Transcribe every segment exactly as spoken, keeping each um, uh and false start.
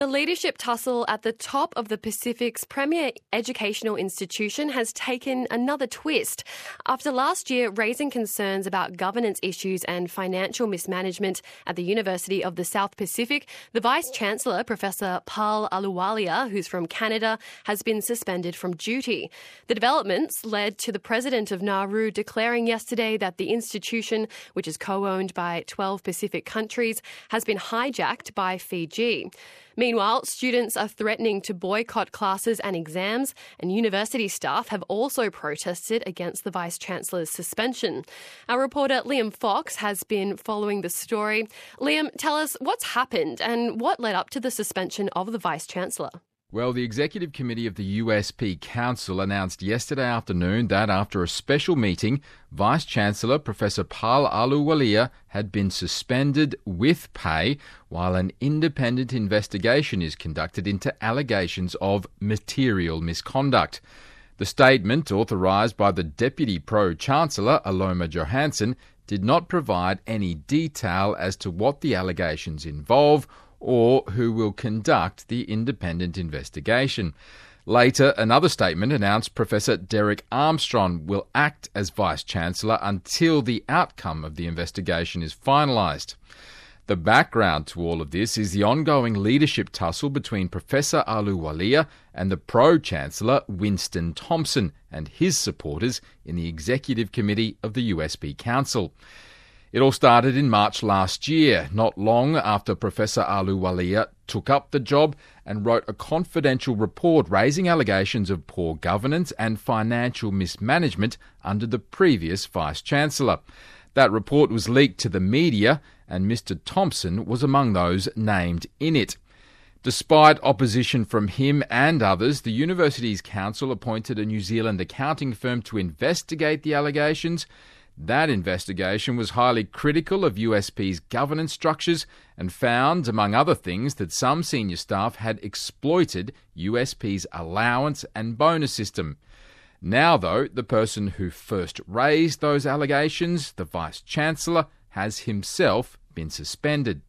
The leadership tussle at the top of the Pacific's premier educational institution has taken another twist. After last year raising concerns about governance issues and financial mismanagement at the University of the South Pacific, the Vice-Chancellor, Professor Pal Ahluwalia, who's from Canada, has been suspended from duty. The developments led to the President of Nauru declaring yesterday that the institution, which is co-owned by twelve Pacific countries, has been hijacked by Fiji. Meanwhile, students are threatening to boycott classes and exams, and university staff have also protested against the Vice-Chancellor's suspension. Our reporter Liam Fox has been following the story. Liam, tell us what's happened and what led up to the suspension of the Vice-Chancellor. Well, the Executive Committee of the U S P Council announced yesterday afternoon that after a special meeting, Vice-Chancellor Professor Pal Ahluwalia had been suspended with pay while an independent investigation is conducted into allegations of material misconduct. The statement, authorised by the Deputy Pro-Chancellor Aloma Johansson, did not provide any detail as to what the allegations involve or who will conduct the independent investigation. Later, another statement announced Professor Derek Armstrong will act as Vice-Chancellor until the outcome of the investigation is finalised. The background to all of this is the ongoing leadership tussle between Professor Ahluwalia and the Pro-Chancellor Winston Thompson and his supporters in the Executive Committee of the U S P Council. It all started in March last year, not long after Professor Ahluwalia took up the job and wrote a confidential report raising allegations of poor governance and financial mismanagement under the previous Vice-Chancellor. That report was leaked to the media, and Mister Thompson was among those named in it. Despite opposition from him and others, the university's council appointed a New Zealand accounting firm to investigate the allegations. That investigation was highly critical of U S P's governance structures and found, among other things, that some senior staff had exploited U S P's allowance and bonus system. Now, though, the person who first raised those allegations, the Vice-Chancellor, has himself been suspended.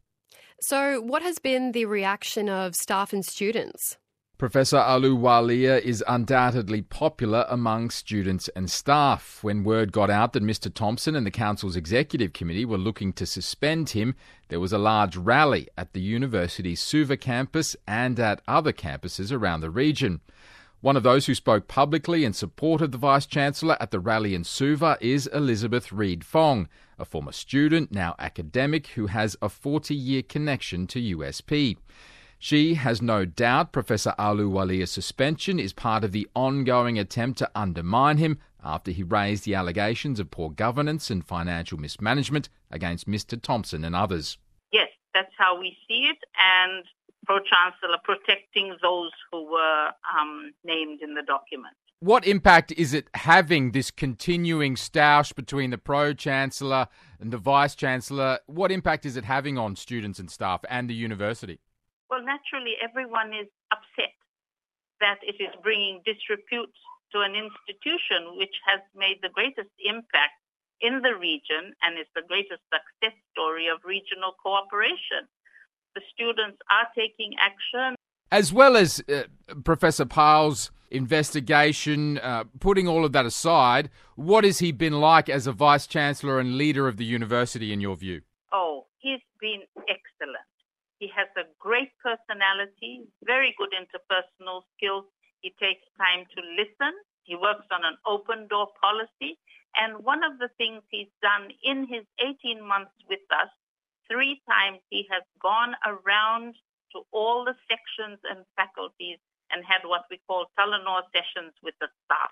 So what has been the reaction of staff and students? Professor Ahluwalia is undoubtedly popular among students and staff. When word got out that Mister Thompson and the Council's Executive Committee were looking to suspend him, there was a large rally at the university's Suva campus and at other campuses around the region. One of those who spoke publicly in support of the Vice-Chancellor at the rally in Suva is Elizabeth Reid Fong, a former student, now academic, who has a forty-year connection to U S P. She has no doubt Professor Ahluwalia's suspension is part of the ongoing attempt to undermine him after he raised the allegations of poor governance and financial mismanagement against Mister Thompson and others. Yes, that's how we see it, and Pro-Chancellor protecting those who were um, named in the document. What impact is it having, this continuing stoush between the Pro-Chancellor and the Vice-Chancellor? What impact is it having on students and staff and the university? Well, naturally, everyone is upset that it is bringing disrepute to an institution which has made the greatest impact in the region and is the greatest success story of regional cooperation. The students are taking action. As well as uh, Professor Pal's investigation, uh, putting all of that aside, what has he been like as a Vice-Chancellor and leader of the university in your view? Oh, he's been excellent. He has a great personality, very good interpersonal skills. He takes time to listen. He works on an open door policy. And one of the things he's done in his eighteen months with us, three times he has gone around to all the sections and faculties and had what we call Talanoa sessions with the staff.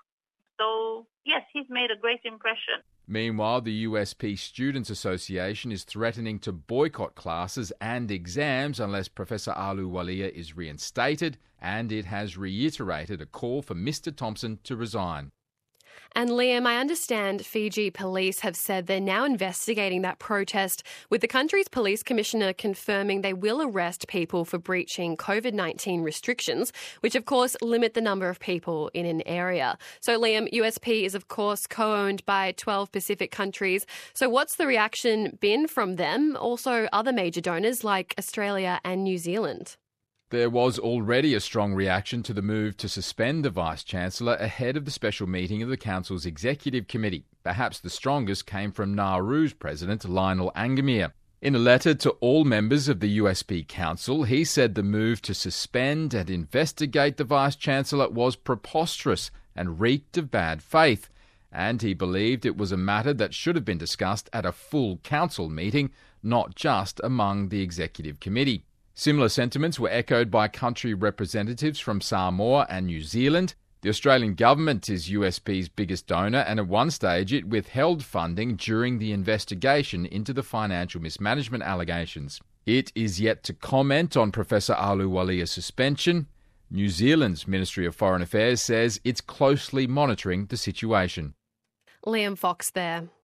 So, yes, he's made a great impression. Meanwhile, the U S P Students Association is threatening to boycott classes and exams unless Professor Ahluwalia is reinstated, and it has reiterated a call for Mister Thompson to resign. And Liam, I understand Fiji police have said they're now investigating that protest, with the country's police commissioner confirming they will arrest people for breaching COVID nineteen restrictions, which of course limit the number of people in an area. So Liam, U S P is of course co-owned by twelve Pacific countries. So what's the reaction been from them? Also other major donors like Australia and New Zealand? There was already a strong reaction to the move to suspend the Vice-Chancellor ahead of the special meeting of the Council's Executive Committee. Perhaps the strongest came from Nauru's President Lionel Angamir. In a letter to all members of the U S P Council, he said the move to suspend and investigate the Vice-Chancellor was preposterous and reeked of bad faith, and he believed it was a matter that should have been discussed at a full Council meeting, not just among the Executive Committee. Similar sentiments were echoed by country representatives from Samoa and New Zealand. The Australian government is U S P's biggest donor, and at one stage it withheld funding during the investigation into the financial mismanagement allegations. It is yet to comment on Professor Ahluwalia's suspension. New Zealand's Ministry of Foreign Affairs says it's closely monitoring the situation. Liam Fox there.